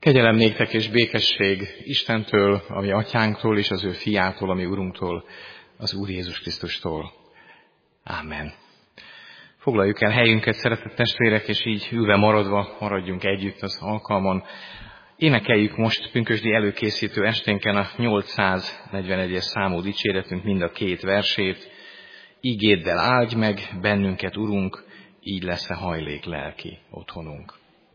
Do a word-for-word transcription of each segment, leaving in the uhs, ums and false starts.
Kegyelem néktek és békesség Istentől, ami atyánktól, és az ő fiától, ami Urunktól, az Úr Jézus Krisztustól. Ámen. Foglaljuk el helyünket, szeretett testvérek, és így ülve maradva maradjunk együtt az alkalmon. Énekeljük most pünkösdi előkészítő esténken a nyolcszáznegyvenegyes számú dicséretünk mind a két versét. Igéddel áldj meg bennünket, Urunk, így lesz-e hajlék lelki otthonunk.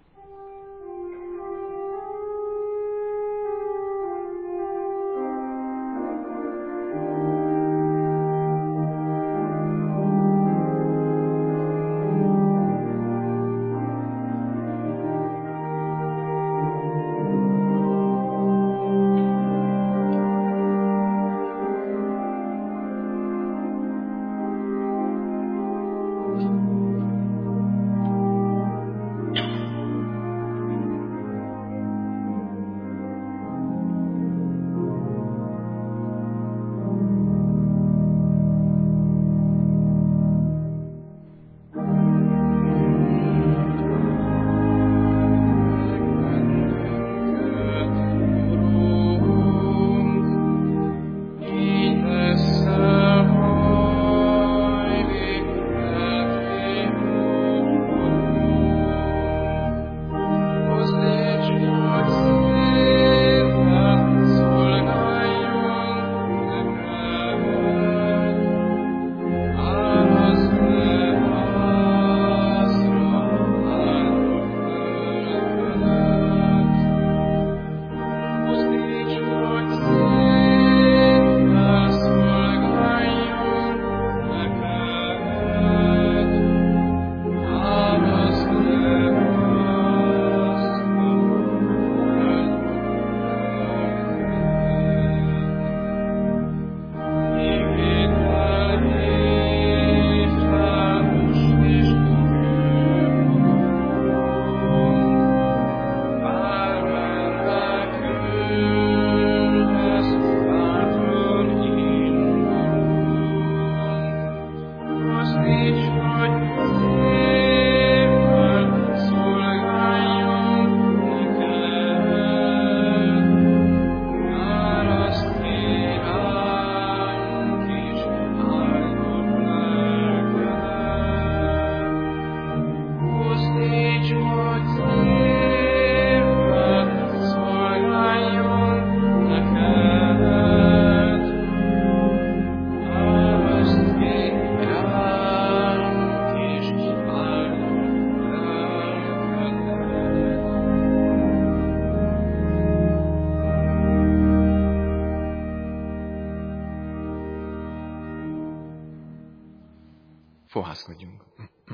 Fohászkodjunk.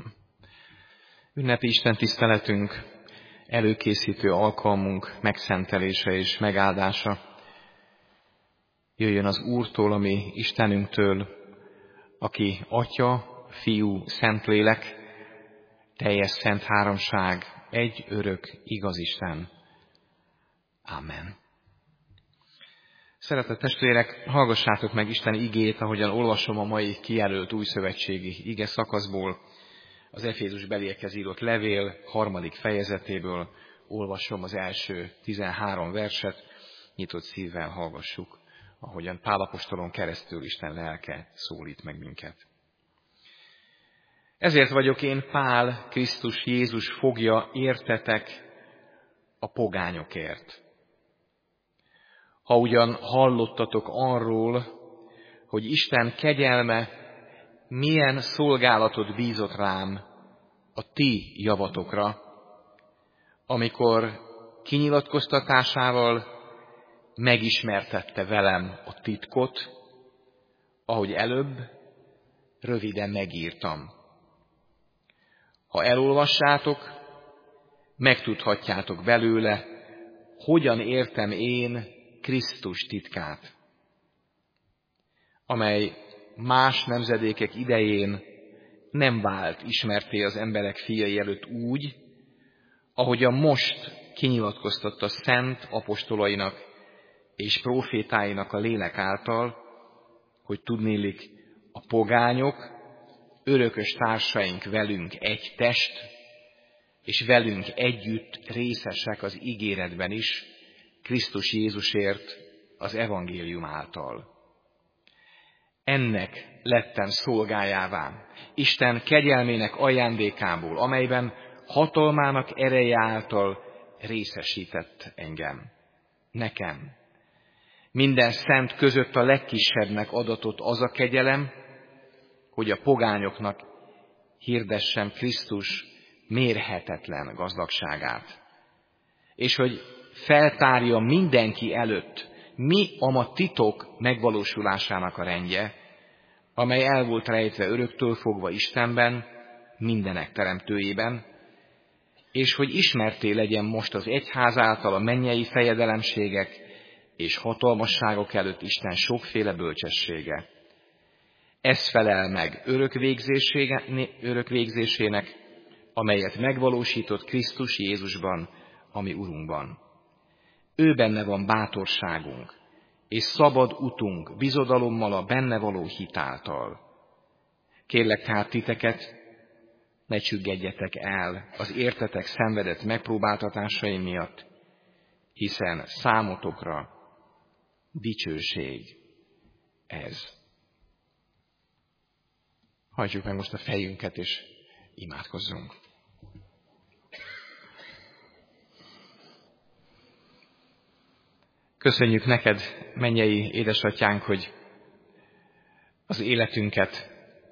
Ünnepi Isten tiszteletünk, előkészítő alkalmunk megszentelése és megáldása jöjjön az Úrtól, ami Istenünktől, aki Atya, Fiú, Szentlélek, teljes szent háromság, egy örök, igaz Isten. Ámen. Szeretett testvérek, hallgassátok meg Isten igét, ahogyan olvasom a mai kijelölt újszövetségi ige szakaszból, az Efézusbeliekhez írott levél harmadik fejezetéből olvasom az első tizenhárom verset, nyitott szívvel hallgassuk, ahogyan Pál apostolon keresztül Isten lelke szólít meg minket. Ezért vagyok én, Pál, Krisztus Jézus fogja, értetek a pogányokért. Ha ugyan hallottatok arról, hogy Isten kegyelme milyen szolgálatot bízott rám a ti javatokra, amikor kinyilatkoztatásával megismertette velem a titkot, ahogy előbb röviden megírtam. Ha elolvassátok, megtudhatjátok belőle, hogyan értem én Krisztus titkát, amely más nemzedékek idején nem vált ismerté az emberek fiai előtt úgy, ahogyan most kinyilatkoztatta szent apostolainak és prófétáinak a lélek által, hogy tudnélik, a pogányok, örökös társaink velünk egy test, és velünk együtt részesek az ígéretben is, Krisztus Jézusért az evangélium által. Ennek lettem szolgájává, Isten kegyelmének ajándékából, amelyben hatalmának ereje által részesített engem. Nekem. Minden szent között a legkisebbnek adatott az a kegyelem, hogy a pogányoknak hirdessem Krisztus mérhetetlen gazdagságát, és hogy feltárja mindenki előtt, mi a ma titok megvalósulásának a rendje, amely el volt rejtve öröktől fogva Istenben, mindenek teremtőjében, és hogy ismerté legyen most az egyház által a mennyei fejedelemségek és hatalmasságok előtt Isten sokféle bölcsessége. Ez felel meg örök, örök végzésének, amelyet megvalósított Krisztus Jézusban, ami Urunkban. Ő benne van bátorságunk, és szabad utunk bizodalommal a benne való hitáltal. Kérlek tehát titeket, ne csüggedjetek el az értetek szenvedett megpróbáltatásai miatt, hiszen számotokra dicsőség ez. Hajtsuk meg most a fejünket, és imádkozzunk. Köszönjük neked, mennyei édesatyánk, hogy az életünket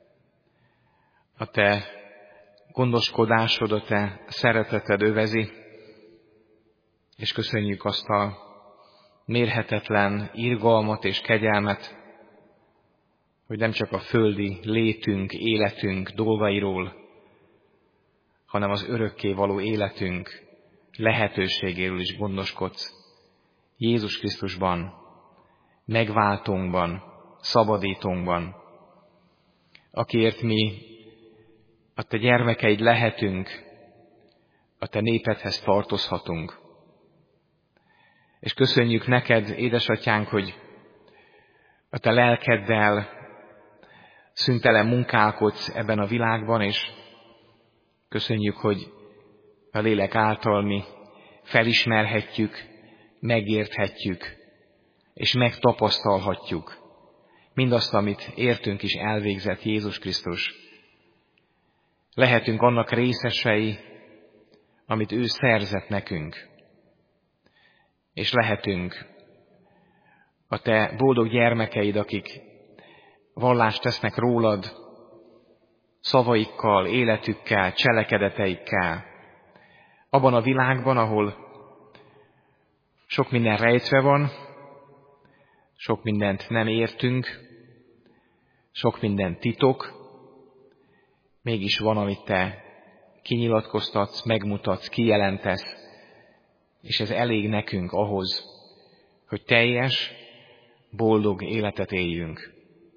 a te gondoskodásod, a te szereteted övezi, és köszönjük azt a mérhetetlen irgalmat és kegyelmet, hogy nem csak a földi létünk, életünk dolgairól, hanem az örökké való életünk lehetőségéről is gondoskodsz. Jézus Krisztusban, megváltónkban, szabadítónkban, akiért mi a te gyermekeid lehetünk, a te népedhez tartozhatunk. És köszönjük neked, édesatyánk, hogy a te lelkeddel szüntelen munkálkodsz ebben a világban, és köszönjük, hogy a lélek által mi felismerhetjük, megérthetjük, és megtapasztalhatjuk mindazt, amit értünk is elvégzett Jézus Krisztus. Lehetünk annak részesei, amit ő szerzett nekünk, és lehetünk a te boldog gyermekeid, akik vallást tesznek rólad, szavaikkal, életükkel, cselekedeteikkel, abban a világban, ahol sok minden rejtve van, sok mindent nem értünk, sok minden titok, mégis van, amit te kinyilatkoztatsz, megmutatsz, kijelentesz, és ez elég nekünk ahhoz, hogy teljes, boldog életet éljünk.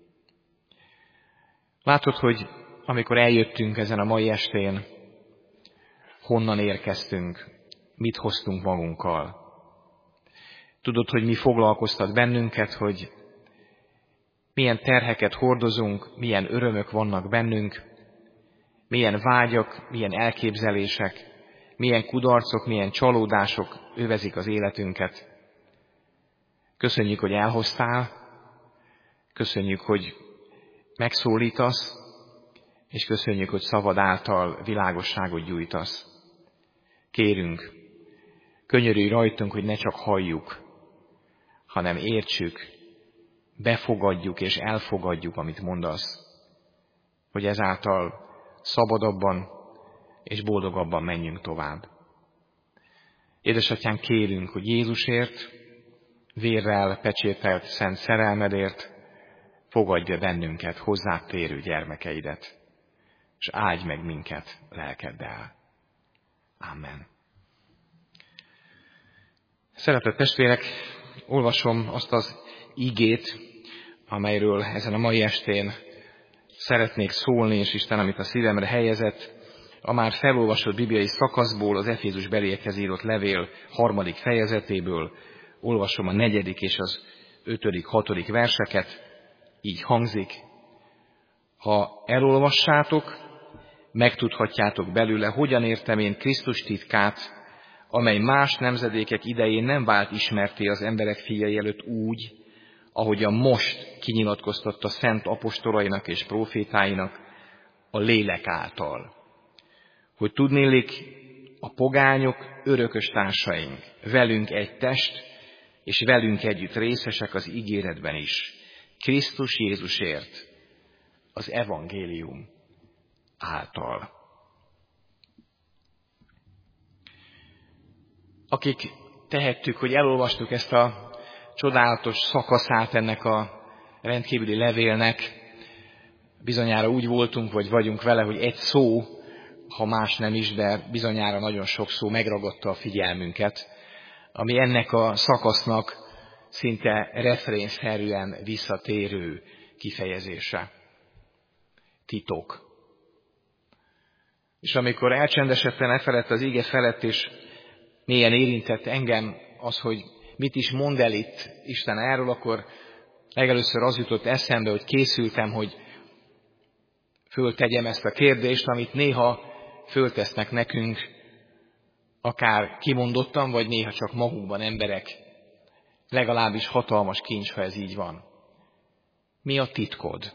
Látod, hogy amikor eljöttünk ezen a mai estén, honnan érkeztünk, mit hoztunk magunkkal. Tudod, hogy mi foglalkoztat bennünket, hogy milyen terheket hordozunk, milyen örömök vannak bennünk, milyen vágyak, milyen elképzelések, milyen kudarcok, milyen csalódások övezik az életünket. Köszönjük, hogy elhoztál, köszönjük, hogy megszólítasz, és köszönjük, hogy szavad által világosságot gyújtasz. Kérünk, könyörülj rajtunk, hogy ne csak halljuk, hanem értsük, befogadjuk és elfogadjuk, amit mondasz, hogy ezáltal szabadabban és boldogabban menjünk tovább. Édesatyánk, kérünk, hogy Jézusért, vérrel pecsételt szent szerelmedért fogadj be bennünket, hozzád térő gyermekeidet, és áldj meg minket lelkeddel. Amen. Szeretett testvérek, olvasom azt az igét, amelyről ezen a mai estén szeretnék szólni, és Isten, amit a szívemre helyezett, a már felolvasott bibliai szakaszból, az Efézus beliekhez írott levél harmadik fejezetéből olvasom a negyedik és az ötödik, hatodik verseket, így hangzik: ha elolvassátok, megtudhatjátok belőle, hogyan értem én Krisztus titkát, amely más nemzedékek idején nem vált ismerté az emberek fiai előtt úgy, ahogyan most kinyilatkoztatta szent apostolainak és prófétáinak a lélek által. Hogy tudnélik, a pogányok örökös társaink, velünk egy test, és velünk együtt részesek az ígéretben is, Krisztus Jézusért, az evangélium által. Akik tehettük, hogy elolvastuk ezt a csodálatos szakaszát ennek a rendkívüli levélnek, bizonyára úgy voltunk, vagy vagyunk vele, hogy egy szó, ha más nem is, de bizonyára nagyon sok szó megragadta a figyelmünket, ami ennek a szakasznak szinte refrénszerűen visszatérő kifejezése. Titok. És amikor elcsendesedtem e felett az íge felett, és mélyen érintett engem az, hogy mit is mond el itt Isten erről, akkor legelőször az jutott eszembe, hogy készültem, hogy föltegyem ezt a kérdést, amit néha föltesznek nekünk, akár kimondottan, vagy néha csak magukban emberek. Legalábbis hatalmas kincs, ha ez így van. Mi a titkod?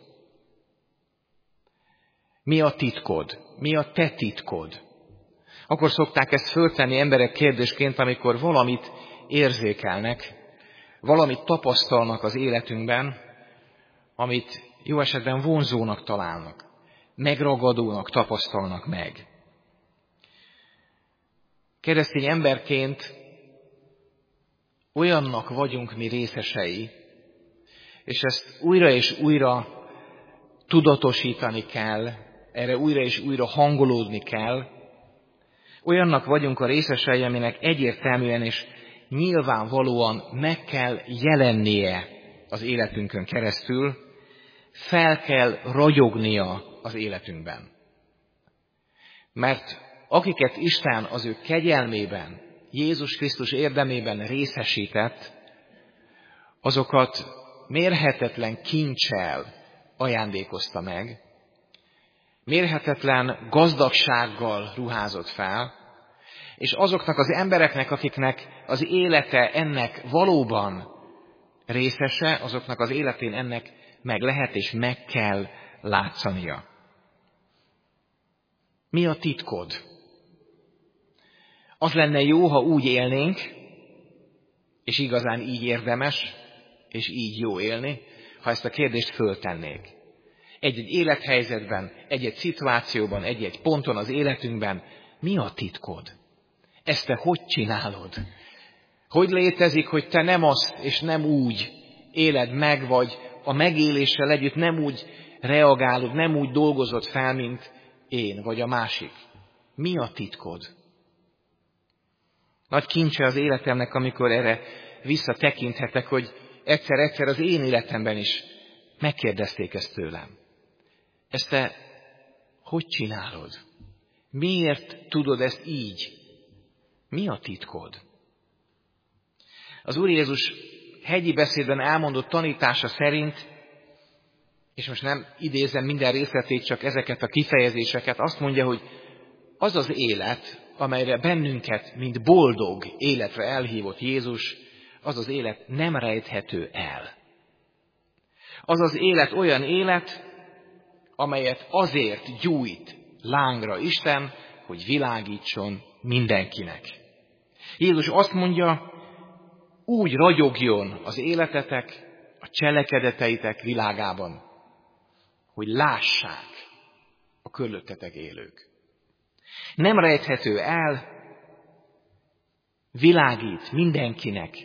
Mi a titkod? Mi a te titkod? Akkor szokták ezt föltenni emberek kérdésként, amikor valamit érzékelnek, valamit tapasztalnak az életünkben, amit jó esetben vonzónak találnak, megragadónak tapasztalnak meg. Keresztény emberként olyannak vagyunk mi részesei, és ezt újra és újra tudatosítani kell, erre újra és újra hangolódni kell. Olyannak vagyunk a részesei, aminek egyértelműen és nyilvánvalóan meg kell jelennie az életünkön keresztül, fel kell ragyognia az életünkben. Mert akiket Isten az ő kegyelmében, Jézus Krisztus érdemében részesített, azokat mérhetetlen kincsel ajándékozta meg, mérhetetlen gazdagsággal ruházott fel, és azoknak az embereknek, akiknek az élete ennek valóban részese, azoknak az életén ennek meg lehet és meg kell látszania. Mi a titkod? Az lenne jó, ha úgy élnénk, és igazán így érdemes, és így jó élni, ha ezt a kérdést föltennék. Egy-egy élethelyzetben, egy-egy szituációban, egy-egy ponton az életünkben, mi a titkod? Ezt te hogy csinálod? Hogy létezik, hogy te nem azt és nem úgy éled meg, vagy a megéléssel együtt nem úgy reagálod, nem úgy dolgozod fel, mint én, vagy a másik? Mi a titkod? Nagy kincse az életemnek, amikor erre visszatekinthetek, hogy egyszer-egyszer az én életemben is megkérdezték ezt tőlem. Ezt te hogy csinálod? Miért tudod ezt így? Mi a titkod? Az Úr Jézus hegyi beszédben elmondott tanítása szerint, és most nem idézem minden részletét, csak ezeket a kifejezéseket, azt mondja, hogy az az élet, amelyre bennünket, mint boldog életre elhívott Jézus, az az élet nem rejthető el. Az az élet olyan élet, amelyet azért gyújt lángra Isten, hogy világítson mindenkinek. Jézus azt mondja, úgy ragyogjon az életetek, a cselekedeteitek világában, hogy lássák a körülöttetek élők. Nem rejthető el, világít mindenkinek,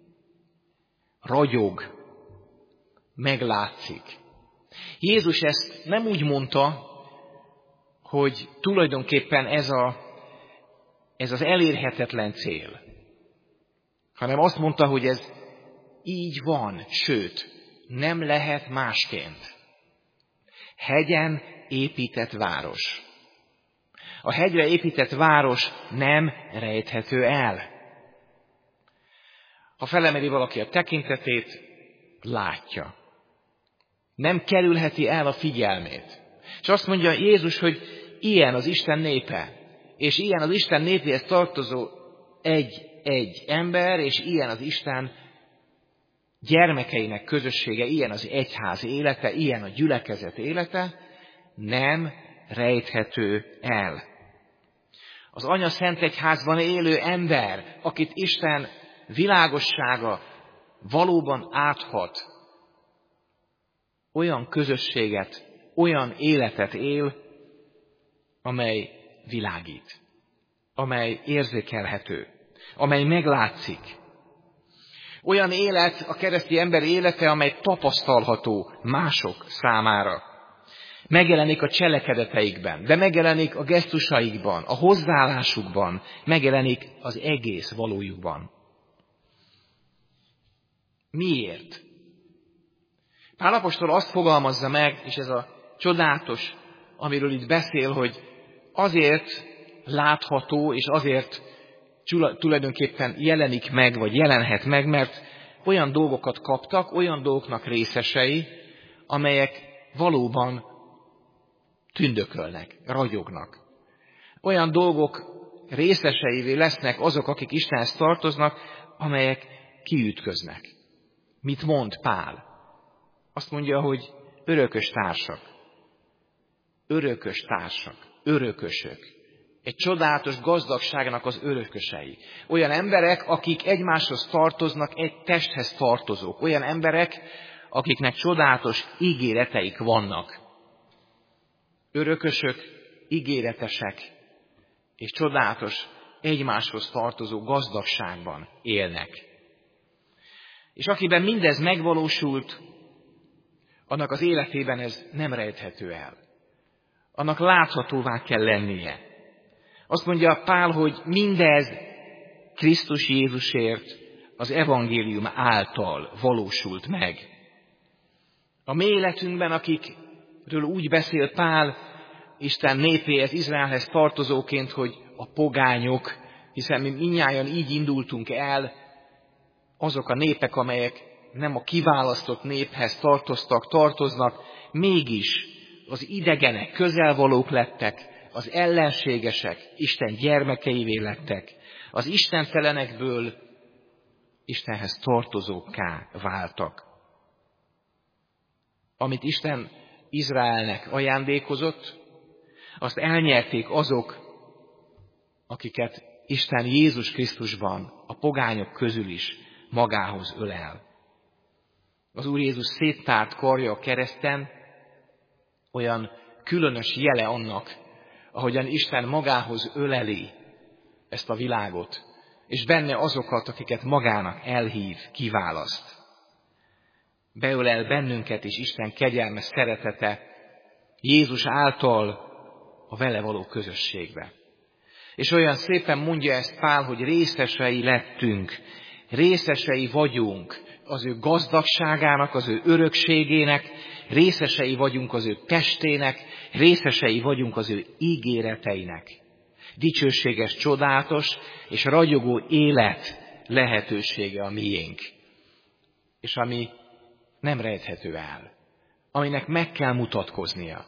ragyog, meglátszik. Jézus ezt nem úgy mondta, hogy tulajdonképpen ez, a, ez az elérhetetlen cél, hanem azt mondta, hogy ez így van, sőt, nem lehet másként. Hegyen épített város. A hegyre épített város nem rejthető el. Ha felemeli valaki a tekintetét, látja. Nem kerülheti el a figyelmét. És azt mondja Jézus, hogy ilyen az Isten népe, és ilyen az Isten népéhez tartozó egy-egy ember, és ilyen az Isten gyermekeinek közössége, ilyen az egyház élete, ilyen a gyülekezet élete, nem rejthető el. Az Anya Szent Egyházban élő ember, akit Isten világossága valóban áthat, olyan közösséget, olyan életet él, amely világít, amely érzékelhető, amely meglátszik. Olyan élet a keresztény ember élete, amely tapasztalható mások számára. Megjelenik a cselekedeteikben, de megjelenik a gesztusaikban, a hozzáállásukban, megjelenik az egész valójukban. Miért? Pál apostol azt fogalmazza meg, és ez a csodálatos, amiről itt beszél, hogy azért látható, és azért tulajdonképpen jelenik meg, vagy jelenhet meg, mert olyan dolgokat kaptak, olyan dolgoknak részesei, amelyek valóban tündökölnek, ragyognak. Olyan dolgok részeseivé lesznek azok, akik Istenhez tartoznak, amelyek kiütköznek. Mit mond Pál? Azt mondja, hogy örökös társak. Örökös társak. Örökösök. Egy csodálatos gazdagságnak az örökösei. Olyan emberek, akik egymáshoz tartoznak, egy testhez tartozók. Olyan emberek, akiknek csodálatos ígéreteik vannak. Örökösök, ígéretesek, és csodálatos egymáshoz tartozó gazdagságban élnek. És akiben mindez megvalósult, annak az életében ez nem rejthető el. Annak láthatóvá kell lennie. Azt mondja Pál, hogy mindez Krisztus Jézusért az evangélium által valósult meg. A mi életünkben, akikről úgy beszél Pál, Isten népéhez, Izraelhez tartozóként, hogy a pogányok, hiszen mi mindnyájan így indultunk el, azok a népek, amelyek nem a kiválasztott néphez tartoztak, tartoznak, mégis az idegenek, közelvalók lettek, az ellenségesek, Isten gyermekeivé lettek, az istentelenekből Istenhez tartozókká váltak. Amit Isten Izraelnek ajándékozott, azt elnyerték azok, akiket Isten Jézus Krisztusban a pogányok közül is magához ölel. Az Úr Jézus széttárt karja a kereszten olyan különös jele annak, ahogyan Isten magához öleli ezt a világot, és benne azokat, akiket magának elhív, kiválaszt. Beölel bennünket is Isten kegyelme, szeretete Jézus által a vele való közösségbe. És olyan szépen mondja ezt Pál, hogy részesei lettünk, részesei vagyunk az ő gazdagságának, az ő örökségének, részesei vagyunk az ő testének, részesei vagyunk az ő ígéreteinek. Dicsőséges, csodálatos és ragyogó élet lehetősége a miénk. És ami nem rejthető el, aminek meg kell mutatkoznia.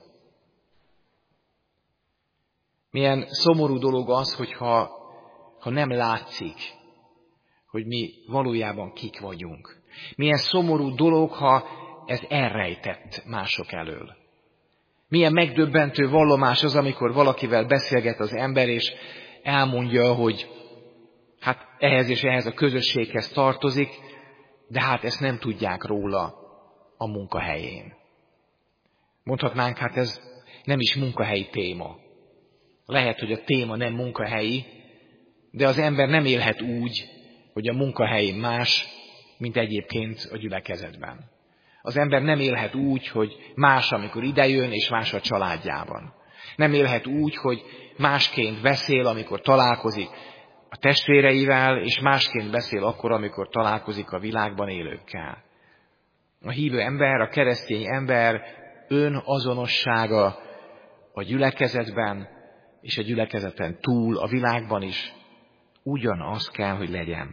Milyen szomorú dolog az, hogyha ha nem látszik, hogy mi valójában kik vagyunk. Milyen szomorú dolog, ha ez elrejtett mások elől. Milyen megdöbbentő vallomás az, amikor valakivel beszélget az ember, és elmondja, hogy hát ehhez és ehhez a közösséghez tartozik, de hát ezt nem tudják róla a munkahelyén. Mondhatnánk, hát ez nem is munkahelyi téma. Lehet, hogy a téma nem munkahelyi, de az ember nem élhet úgy, hogy a munkahelyén más, mint egyébként a gyülekezetben. Az ember nem élhet úgy, hogy más, amikor idejön, és más a családjában. Nem élhet úgy, hogy másként beszél, amikor találkozik a testvéreivel, és másként beszél akkor, amikor találkozik a világban élőkkel. A hívő ember, a keresztény ember önazonossága a gyülekezetben, és a gyülekezeten túl, a világban is ugyanaz kell, hogy legyen.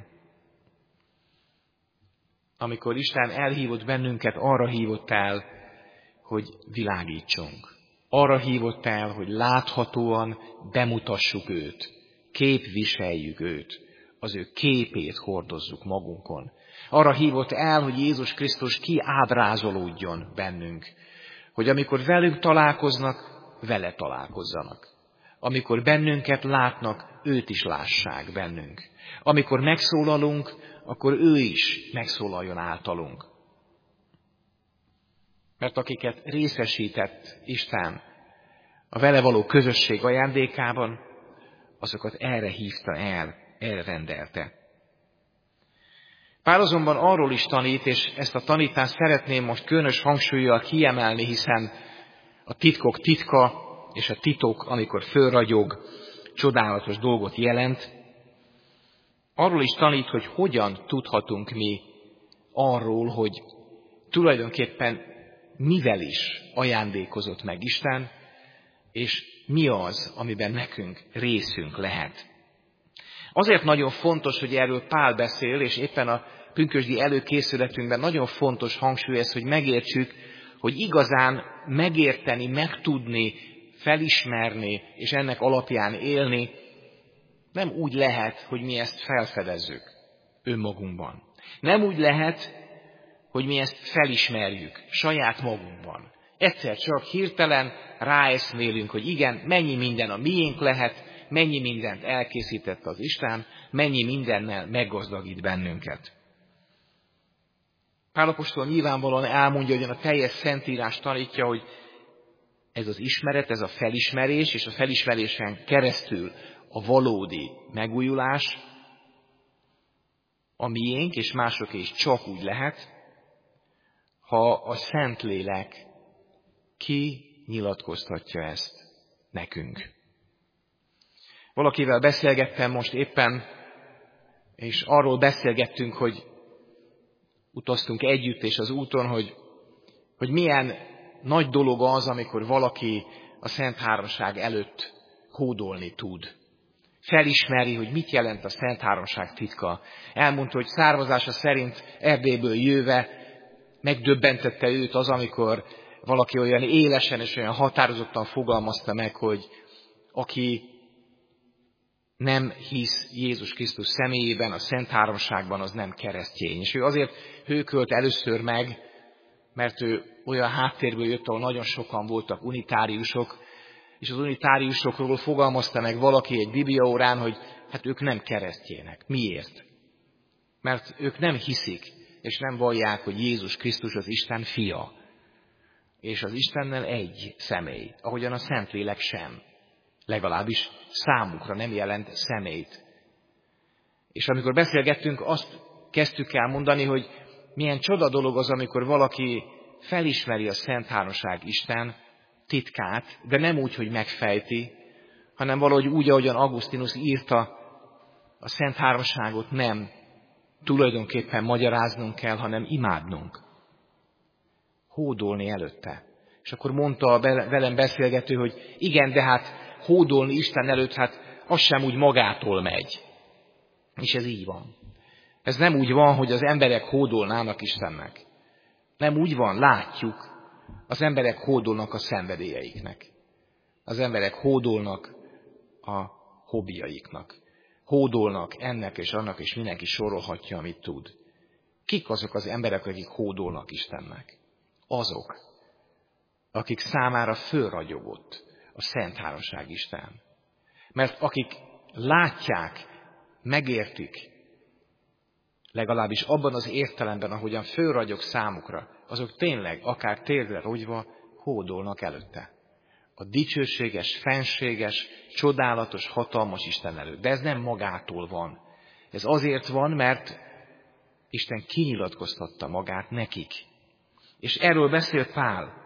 Amikor Isten elhívott bennünket, arra hívott el, hogy világítsunk. Arra hívott el, hogy láthatóan bemutassuk őt, képviseljük őt, az ő képét hordozzuk magunkon. Arra hívott el, hogy Jézus Krisztus kiábrázolódjon bennünk, hogy amikor velünk találkoznak, vele találkozzanak. Amikor bennünket látnak, őt is lássák bennünk. Amikor megszólalunk, akkor ő is megszólaljon általunk. Mert akiket részesített Isten a vele való közösség ajándékában, azokat erre hívta el, erre rendelte. Pál azonban arról is tanít, és ezt a tanítást szeretném most különös hangsúllyal kiemelni, hiszen a titkok titka, és a titok, amikor fölragyog, csodálatos dolgot jelent. Arról is tanít, hogy hogyan tudhatunk mi arról, hogy tulajdonképpen mivel is ajándékozott meg Isten, és mi az, amiben nekünk részünk lehet. Azért nagyon fontos, hogy erről Pál beszél, és éppen a pünkösdi előkészületünkben nagyon fontos hangsúly ez, hogy megértsük, hogy igazán megérteni, megtudni, felismerni, és ennek alapján élni, nem úgy lehet, hogy mi ezt felfedezzük önmagunkban. Nem úgy lehet, hogy mi ezt felismerjük saját magunkban. Egyszer csak hirtelen ráeszmélünk, hogy igen, mennyi minden a miénk lehet, mennyi mindent elkészített az Isten, mennyi mindennel meggazdagít bennünket. Pál apostol nyilvánvalóan elmondja, hogy a teljes Szentírás tanítja, hogy ez az ismeret, ez a felismerés, és a felismerésen keresztül a valódi megújulás, a miénk és másoké is csak úgy lehet, ha a Szentlélek kinyilatkoztatja ezt nekünk. Valakivel beszélgettem most éppen, és arról beszélgettünk, hogy utaztunk együtt, és az úton, hogy, hogy milyen nagy dolog az, amikor valaki a Szent Háromság előtt hódolni tud. Felismeri, hogy mit jelent a Szent Háromság titka. Elmondta, hogy származása szerint Erdélyből jöve megdöbbentette őt az, amikor valaki olyan élesen és olyan határozottan fogalmazta meg, hogy aki nem hisz Jézus Krisztus személyében, a Szent Háromságban, az nem keresztény. És ő azért hőkölt először meg, mert ő olyan háttérből jött, ahol nagyon sokan voltak unitáriusok, és az unitáriusokról fogalmazta meg valaki egy bibliaórán, hogy hát ők nem keresztjének. Miért? Mert ők nem hiszik, és nem vallják, hogy Jézus Krisztus az Isten fia. És az Istennel egy személy, ahogyan a Szentlélek sem. Legalábbis számukra nem jelent személyt. És amikor beszélgettünk, azt kezdtük el mondani, hogy milyen csoda dolog az, amikor valaki felismeri a Szent Háromság Isten titkát, de nem úgy, hogy megfejti, hanem valahogy úgy, ahogyan Augustinus írta, a Szent Háromságot nem tulajdonképpen magyaráznunk kell, hanem imádnunk. Hódolni előtte. És akkor mondta a velem beszélgető, hogy igen, de hát hódolni Isten előtt, hát az sem úgy magától megy. És ez így van. Ez nem úgy van, hogy az emberek hódolnának Istennek. Nem úgy van, látjuk, az emberek hódolnak a szenvedélyeiknek. Az emberek hódolnak a hobbiaiknak. Hódolnak ennek és annak, és mindenki sorolhatja, amit tud. Kik azok az emberek, akik hódolnak Istennek? Azok, akik számára fölragyogott a Szent Háromság Isten. Mert akik látják, megértik, legalábbis abban az értelemben, ahogyan fölragyog számukra, azok tényleg, akár térdre rogyva, hódolnak előtte. A dicsőséges, fenséges, csodálatos, hatalmas Isten előtt. De ez nem magától van. Ez azért van, mert Isten kinyilatkoztatta magát nekik. És erről beszél Pál.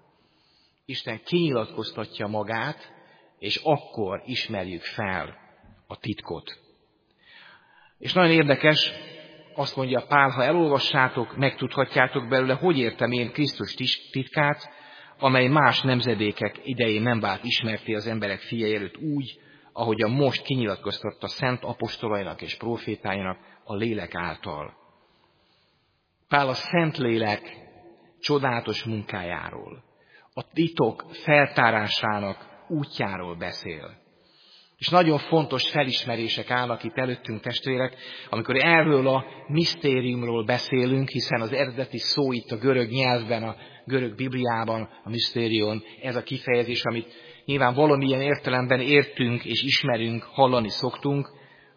Isten kinyilatkoztatja magát, és akkor ismerjük fel a titkot. És nagyon érdekes, azt mondja Pál, ha elolvassátok, megtudhatjátok belőle, hogy értem én Krisztus titkát, amely más nemzedékek idején nem vált ismerté az emberek fiai előtt úgy, ahogyan most kinyilatkoztatta szent apostolainak és prófétáinak a lélek által. Pál a Szentlélek csodálatos munkájáról, a titok feltárásának útjáról beszél. És nagyon fontos felismerések állnak itt előttünk, testvérek, amikor erről a misztériumról beszélünk, hiszen az eredeti szó itt a görög nyelvben, a görög Bibliában, a misztérion, ez a kifejezés, amit nyilván valamilyen értelemben értünk és ismerünk, hallani szoktunk.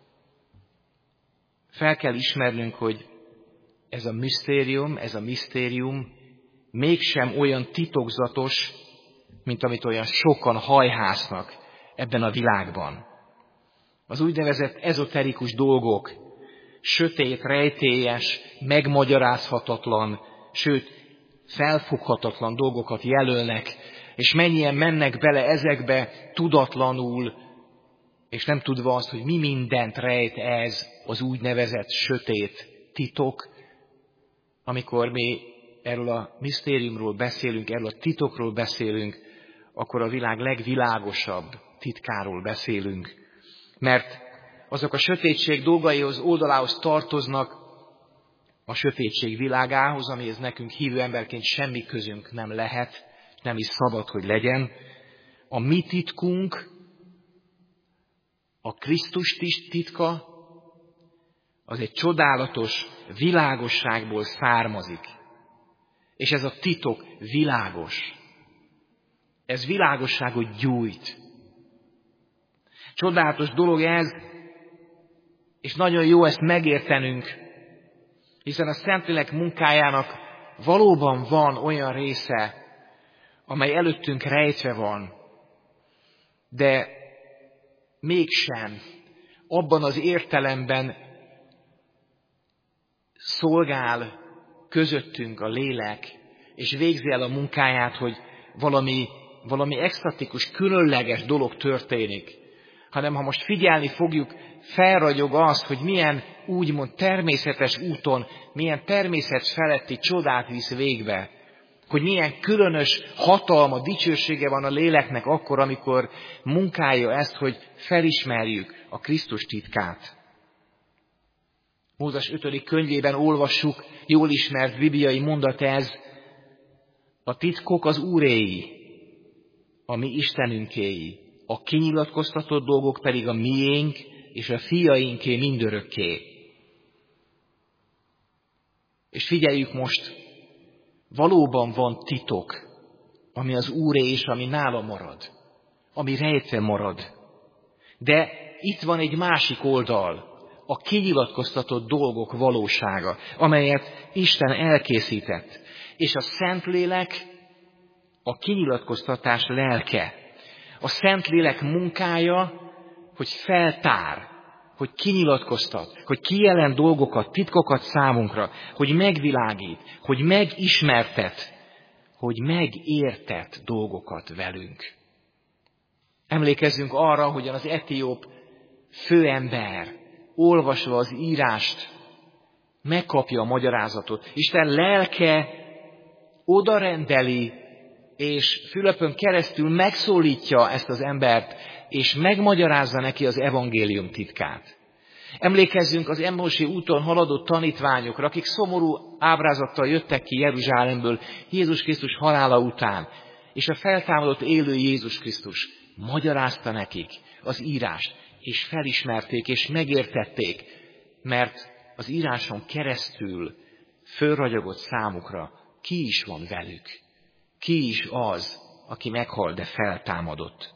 Fel kell ismernünk, hogy ez a misztérium, ez a misztérium mégsem olyan titokzatos, mint amit olyan sokan hajhásznak ebben a világban. Az úgynevezett ezoterikus dolgok, sötét, rejtélyes, megmagyarázhatatlan, sőt, felfoghatatlan dolgokat jelölnek, és mennyien mennek bele ezekbe tudatlanul, és nem tudva azt, hogy mi mindent rejt ez az úgynevezett sötét titok. Amikor mi erről a misztériumról beszélünk, erről a titokról beszélünk, akkor a világ legvilágosabb titkáról beszélünk. Mert azok a sötétség dolgaihoz, oldalához tartoznak, a sötétség világához, amihez nekünk hívő emberként semmi közünk nem lehet, nem is szabad, hogy legyen. A mi titkunk, a Krisztus titka, az egy csodálatos világosságból származik. És ez a titok világos. Ez világosságot gyújt. Csodálatos dolog ez, és nagyon jó ezt megértenünk, hiszen a Szentlélek munkájának valóban van olyan része, amely előttünk rejtve van, de mégsem abban az értelemben szolgál közöttünk a lélek, és végzi el a munkáját, hogy valami, valami extatikus, különleges dolog történik, hanem ha most figyelni fogjuk, felragyog az, hogy milyen úgymond természetes úton, milyen természet feletti csodát visz végbe, hogy milyen különös hatalma, dicsősége van a léleknek akkor, amikor munkálja ezt, hogy felismerjük a Krisztus titkát. Mózes ötödik könyvében olvassuk, jól ismert bibliai mondat ez, a titkok az Úréi, a mi Istenünkéi, a kinyilatkoztatott dolgok pedig a miénk és a fiainké mindörökké. És figyeljük most, valóban van titok, ami az Úré és ami nála marad, ami rejtve marad. De itt van egy másik oldal, a kinyilatkoztatott dolgok valósága, amelyet Isten elkészített. És a Szentlélek a kinyilatkoztatás lelke. A Szentlélek munkája, hogy feltár, hogy kinyilatkoztat, hogy kijelent dolgokat, titkokat számunkra, hogy megvilágít, hogy megismertet, hogy megértet dolgokat velünk. Emlékezzünk arra, hogyan az etióp főember olvasva az írást megkapja a magyarázatot. Isten lelke odarendeli, és Fülöpön keresztül megszólítja ezt az embert, és megmagyarázza neki az evangélium titkát. Emlékezzünk az Emmausi úton haladó tanítványokra, akik szomorú ábrázattal jöttek ki Jeruzsálemből Jézus Krisztus halála után, és a feltámadott élő Jézus Krisztus magyarázta nekik az írást, és felismerték, és megértették, mert az íráson keresztül fölragyogott számukra, ki is van velük, ki is az, aki meghalt, de feltámadott.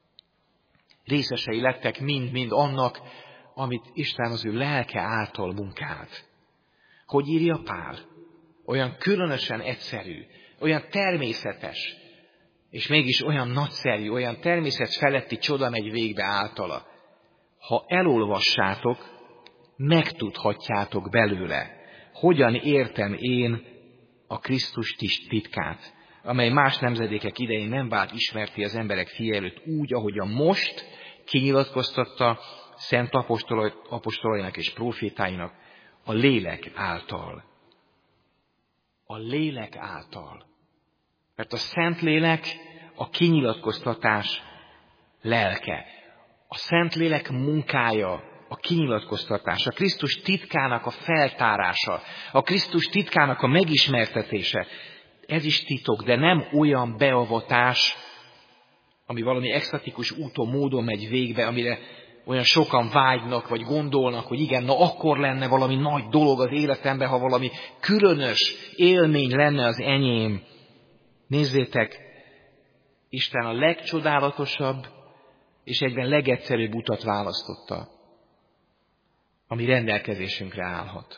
Részesei lettek mind-mind annak, amit Isten az ő lelke által munkált. Hogy írja Pál? Olyan különösen egyszerű, olyan természetes, és mégis olyan nagyszerű, olyan természet feletti csoda megy végbe általa. Ha elolvassátok, megtudhatjátok belőle, hogyan értem én a Krisztus titkát, amely más nemzedékek idején nem vált ismerté az emberek fia előtt úgy, ahogyan most kinyilatkoztatta szent apostolainak és profétáinak a lélek által. A lélek által. Mert a Szentlélek a kinyilatkoztatás lelke. A Szentlélek munkája a kinyilatkoztatás, a Krisztus titkának a feltárása, a Krisztus titkának a megismertetése. Ez is titok, de nem olyan beavatás, ami valami extatikus úton, módon megy végbe, amire olyan sokan vágynak, vagy gondolnak, hogy igen, na akkor lenne valami nagy dolog az életemben, ha valami különös élmény lenne az enyém. Nézzétek, Isten a legcsodálatosabb és egyben legegyszerűbb utat választotta, ami rendelkezésünkre állhat.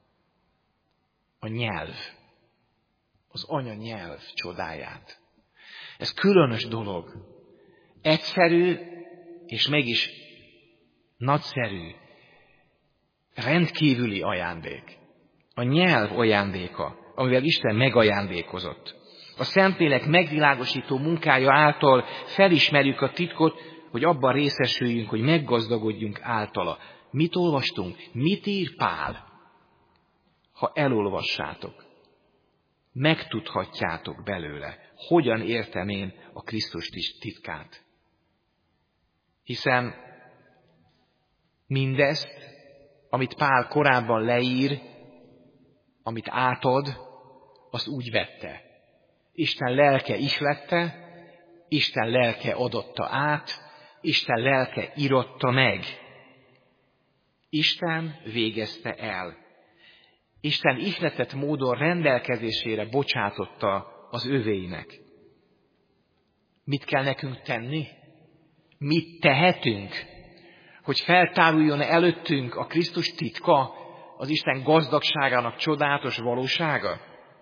A nyelv, az anya nyelv csodáját. Ez különös dolog. Egyszerű, és mégis nagyszerű, rendkívüli ajándék. A nyelv ajándéka, amivel Isten megajándékozott. A Szentlélek megvilágosító munkája által felismerjük a titkot, hogy abban részesüljünk, hogy meggazdagodjunk általa. Mit olvastunk? Mit ír Pál? Ha elolvassátok, megtudhatjátok belőle, hogyan értem én a Krisztus titkát. Hiszen mindezt, amit Pál korábban leír, amit átad, azt úgy vette. Isten lelke ihlette, Isten lelke adotta át, Isten lelke írotta meg. Isten végezte el. Isten ihletett módon rendelkezésére bocsátotta az övéinek. Mit kell nekünk tenni? Mit tehetünk, hogy feltáruljon előttünk a Krisztus titka, az Isten gazdagságának csodálatos valósága?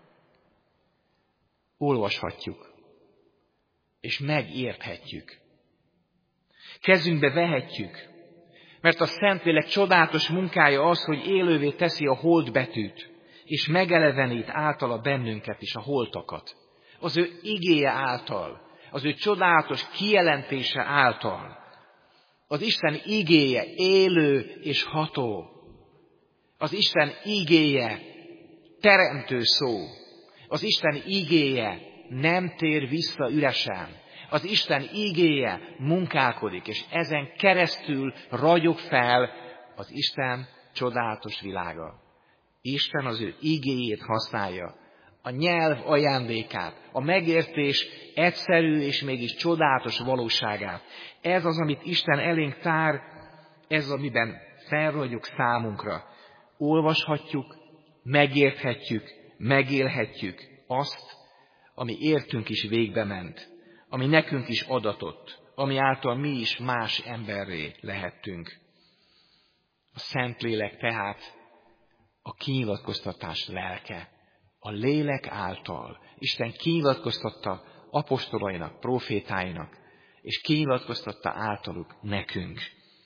Olvashatjuk, és megérthetjük. Kezünkbe vehetjük, mert a Szentlélek csodálatos munkája az, hogy élővé teszi a holdbetűt, és megelevenít általa bennünket is, a holtakat. Az ő igéje által, az ő csodálatos kijelentése által. Az Isten igéje élő és ható. Az Isten igéje teremtő szó. Az Isten igéje nem tér vissza üresen. Az Isten igéje munkálkodik, és ezen keresztül ragyog fel az Isten csodálatos világa. Isten az ő igéjét használja, a nyelv ajándékát, a megértés egyszerű és mégis csodálatos valóságát. Ez az, amit Isten elénk tár, ez az, amiben felragyog számunkra. Olvashatjuk, megérthetjük, megélhetjük azt, ami értünk is végbe ment, ami nekünk is adatott, ami által mi is más emberré lehettünk. A Szentlélek tehát a kinyilatkoztatás lelke. A lélek által Isten kinyilatkoztatta apostolainak, profétáinak, és kinyilatkoztatta általuk nekünk.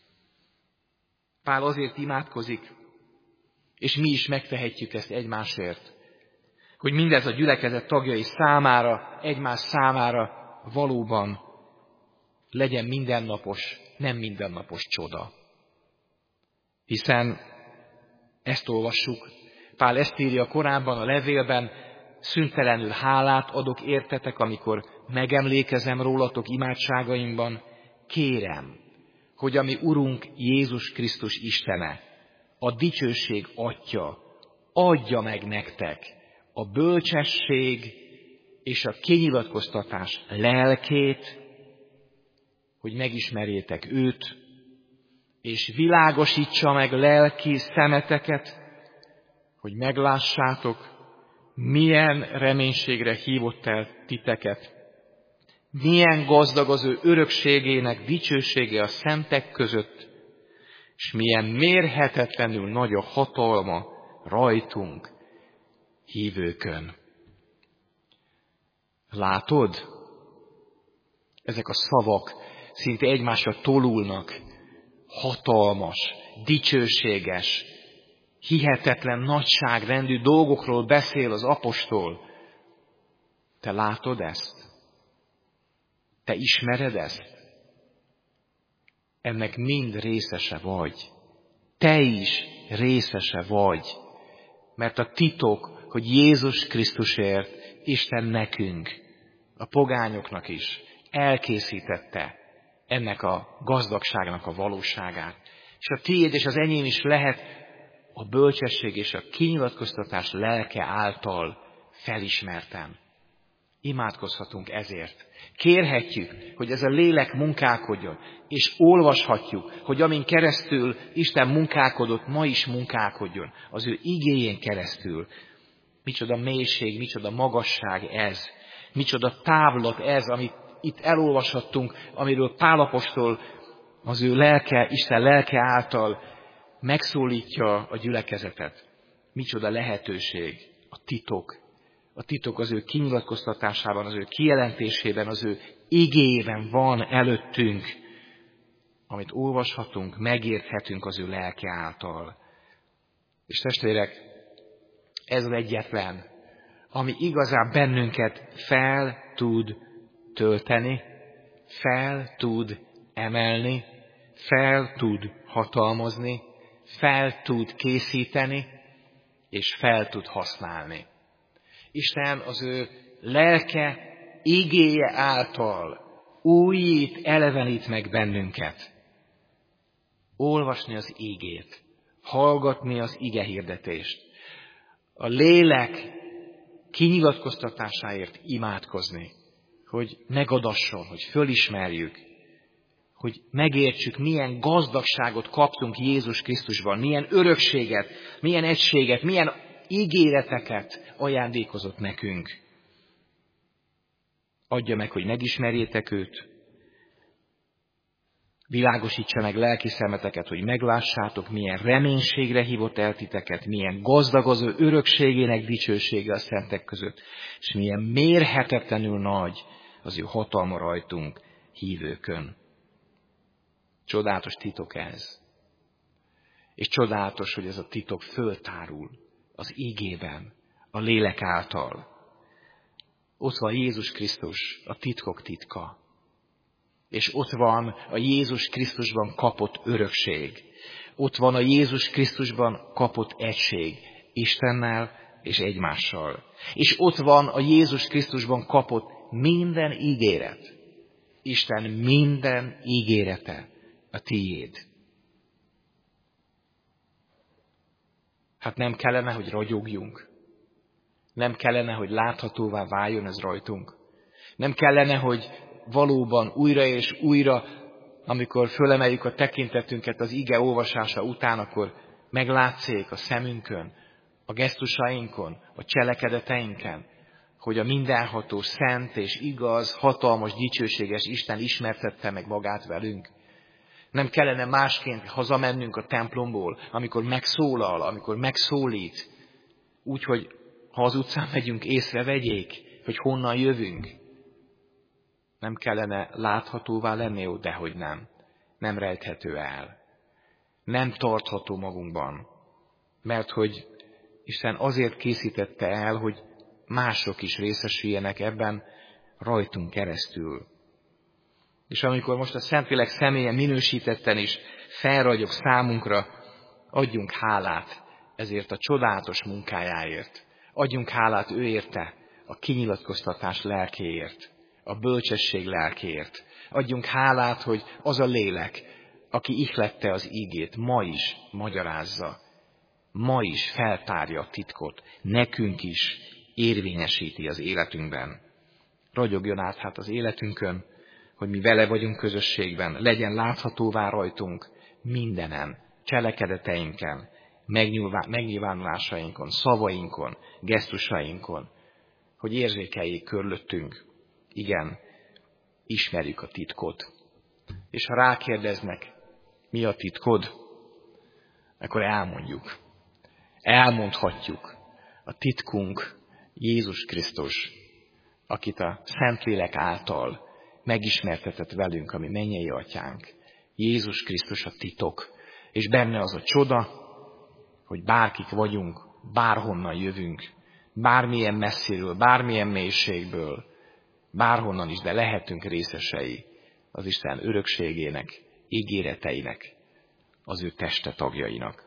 Pál azért imádkozik, és mi is megtehetjük ezt egymásért, hogy mindez a gyülekezet tagjai számára, egymás számára valóban legyen mindennapos, nem mindennapos csoda. Hiszen ezt olvassuk, Pál ezt írja korábban a levélben, szüntelenül hálát adok értetek, amikor megemlékezem rólatok imádságaimban, kérem, hogy a mi Urunk Jézus Krisztus Istene, a dicsőség Atya, adja meg nektek a bölcsesség és a kinyilatkoztatás lelkét, hogy megismerjétek őt, és világosítsa meg lelki szemeteket, hogy meglássátok, milyen reménységre hívott el titeket, milyen gazdag az ő örökségének dicsősége a szentek között, és milyen mérhetetlenül nagy a hatalma rajtunk, hívőkön. Látod? Ezek a szavak szinte egymásra tolulnak. Hatalmas, dicsőséges, hihetetlen nagyságrendű dolgokról beszél az apostol. Te látod ezt? Te ismered ezt? Ennek mind részese vagy. Te is részese vagy. Mert a titok, hogy Jézus Krisztusért Isten nekünk, a pogányoknak is elkészítette ennek a gazdagságnak a valóságát. És a tiéd és az enyém is lehet a bölcsesség és a kinyilatkoztatás lelke által felismertem. Imádkozhatunk ezért. Kérhetjük, hogy ez a lélek munkálkodjon, és olvashatjuk, hogy amin keresztül Isten munkálkodott, ma is munkálkodjon. Az ő igéjén keresztül. Micsoda mélység, micsoda magasság ez. Micsoda távlat ez, amit itt elolvashattunk, amiről Pál apostol az ő lelke, Isten lelke által megszólítja a gyülekezetet. Micsoda lehetőség, a titok. A titok az ő kinyilatkoztatásában, az ő kijelentésében, az ő igéjében van előttünk, amit olvashatunk, megérthetünk az ő lelke által. És testvérek, ez az egyetlen, ami igazán bennünket fel tud tölteni, fel tud emelni, fel tud hatalmazni, fel tud készíteni, és fel tud használni. Isten az ő lelke igéje által újít, elevenít meg bennünket. Olvasni az igét, hallgatni az ige hirdetést, a lélek kinyilatkoztatásáért imádkozni, hogy megadasson, hogy fölismerjük, hogy megértsük, milyen gazdagságot kaptunk Jézus Krisztusban, milyen örökséget, milyen egységet, milyen ígéreteket ajándékozott nekünk. Adja meg, hogy megismerjétek őt, világosítsa meg lelki szemeteket, hogy meglássátok, milyen reménységre hívott el titeket, milyen gazdag az ő örökségének dicsősége a szentek között, és milyen mérhetetlenül nagy az ő hatalma rajtunk hívőkön. Csodálatos titok ez. És csodálatos, hogy ez a titok föltárul az ígében, a lélek által. Ott van Jézus Krisztus, a titkok titka. És ott van a Jézus Krisztusban kapott örökség. Ott van a Jézus Krisztusban kapott egység Istennel és egymással. És ott van a Jézus Krisztusban kapott minden ígéret. Isten minden ígérete a tiéd. Hát nem kellene, hogy ragyogjunk. Nem kellene, hogy láthatóvá váljon ez rajtunk. Nem kellene, hogy valóban újra és újra, amikor fölemeljük a tekintetünket az ige olvasása után, akkor meglátszik a szemünkön, a gesztusainkon, a cselekedeteinken, hogy a mindenható, szent és igaz, hatalmas, dicsőséges Isten ismertette meg magát velünk. Nem kellene másként hazamennünk a templomból, amikor megszólal, amikor megszólít, úgy, hogy ha az utcán megyünk, észrevegyék, hogy honnan jövünk. Nem kellene láthatóvá lenni, ó, dehogy nem. Nem rejthető el. Nem tartható magunkban. Mert hogy Isten azért készítette el, hogy mások is részesüljenek ebben rajtunk keresztül. És amikor most a Szentlélek személyen minősítetten is felragyog számunkra, adjunk hálát ezért a csodálatos munkájáért. Adjunk hálát ő érte, a kinyilatkoztatás lelkéért, a bölcsesség lelkéért. Adjunk hálát, hogy az a lélek, aki ihlette az ígét, ma is magyarázza, ma is feltárja a titkot, nekünk is érvényesíti az életünkben. Ragyogjon át hát az életünkön, hogy mi vele vagyunk közösségben, legyen láthatóvá rajtunk mindenen, cselekedeteinken, megnyilvánulásainkon, szavainkon, gesztusainkon, hogy érzékeljék körülöttünk. Igen, ismerjük a titkot. És ha rákérdeznek, mi a titkod, akkor elmondjuk. Elmondhatjuk. A titkunk Jézus Krisztus, akit a Szentlélek által megismertetett velünk, ami mennyei atyánk. Jézus Krisztus a titok, és benne az a csoda, hogy bárkik vagyunk, bárhonnan jövünk, bármilyen messziről, bármilyen mélységből, bárhonnan is, de lehetünk részesei az Isten örökségének, ígéreteinek, az ő teste tagjainak.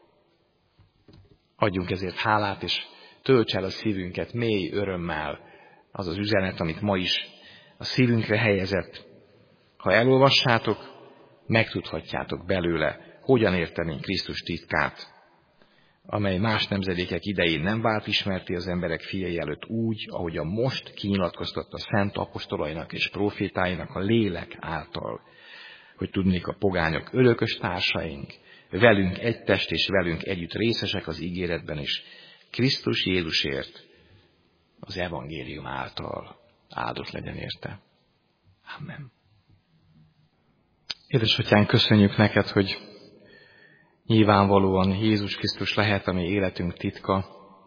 Adjunk ezért hálát, és tölts el a szívünket mély örömmel az az üzenet, amit ma is a szívünkre helyezett. Ha elolvassátok, megtudhatjátok belőle, hogyan értenénk Krisztus titkát. amely más nemzedékek idején nem vált ismerté az emberek fiai előtt úgy, ahogy a most kinyilatkoztatta szent apostolainak és profétáinak a lélek által, hogy tudnék a pogányok örökös társaink, velünk egy test és velünk együtt részesek az ígéretben is, Krisztus Jézusért, az evangélium által. Áldott legyen érte. Amen. Édesatyánk, köszönjük neked, hogy nyilvánvalóan Jézus Krisztus lehet a mi életünk titka,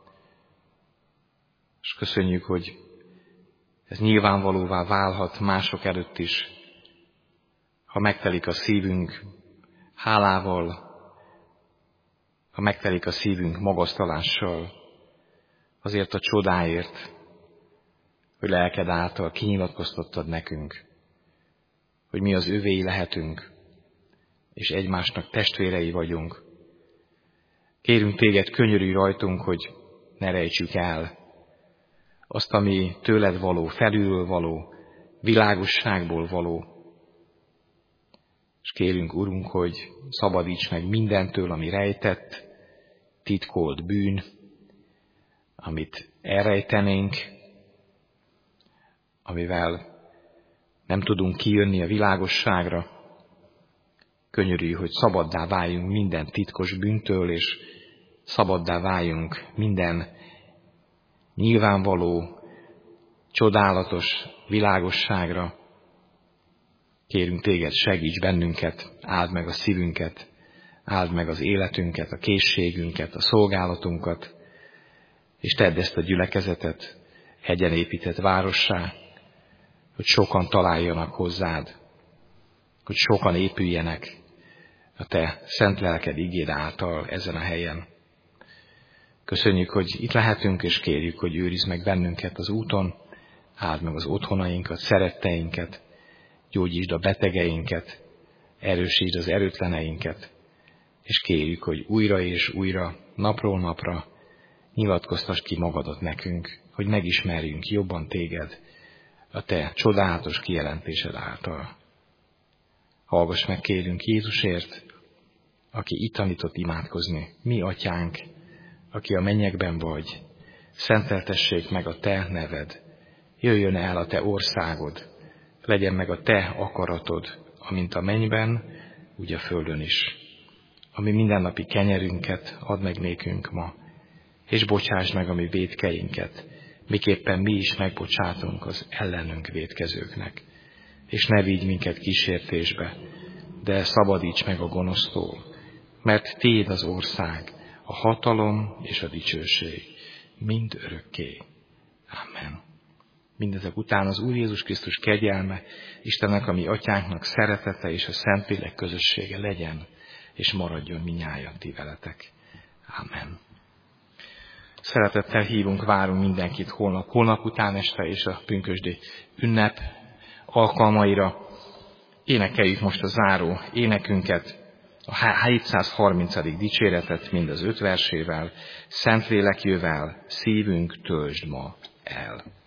és köszönjük, hogy ez nyilvánvalóvá válhat mások előtt is, ha megtelik a szívünk hálával, ha megtelik a szívünk magasztalással, azért a csodáért, hogy lelked által kinyilatkoztattad nekünk, hogy mi az övéi lehetünk, és egymásnak testvérei vagyunk. Kérünk téged, könyörülj rajtunk, hogy ne rejtsük el azt, ami tőled való, felülről való, világosságból való. És kérünk, Urunk, hogy szabadíts meg mindentől, ami rejtett, titkolt bűn, amit elrejtenénk, amivel nem tudunk kijönni a világosságra. Könyörülj, hogy szabaddá váljunk minden titkos bűntől, és szabaddá váljunk minden nyilvánvaló, csodálatos világosságra. Kérünk téged, segíts bennünket, áld meg a szívünket, áld meg az életünket, a készségünket, a szolgálatunkat, és tedd ezt a gyülekezetet hegyen épített várossá, hogy sokan találjanak hozzád, hogy sokan épüljenek a te szent lelked igéd által ezen a helyen. Köszönjük, hogy itt lehetünk, és kérjük, hogy őrizd meg bennünket az úton, áld meg az otthonainkat, szeretteinket, gyógyítsd a betegeinket, erősítsd az erőtleneinket, és kérjük, hogy újra és újra, napról napra nyilatkoztass ki magadat nekünk, hogy megismerjünk jobban téged a te csodálatos kijelentésed által. Hallgass meg, kérünk, Jézusért, aki itt tanított imádkozni, mi atyánk, aki a mennyekben vagy, szenteltessék meg a te neved, jöjjön el a te országod, legyen meg a te akaratod, amint a mennyben, úgy a földön is. Ami mindennapi kenyerünket add meg nékünk ma, és bocsásd meg a mi vétkeinket, miképpen mi is megbocsátunk az ellenünk vétkezőknek. És ne vigy minket kísértésbe, de szabadíts meg a gonosztól, mert tiéd az ország, a hatalom és a dicsőség, mind örökké. Amen. Mindezek után az Úr Jézus Krisztus kegyelme, Istennek, a mi atyánknak szeretete és a Szentlélek közössége legyen, és maradjon minnyájan ti veletek. Amen. Szeretettel hívunk, várunk mindenkit holnap, holnap után este és a pünkösdi ünnep alkalmaira. Énekeljük most a záró énekünket, a hétszázharmincadik dicséretet, mind az öt versével, Szentlélek jövel, szívünk töltsd ma el.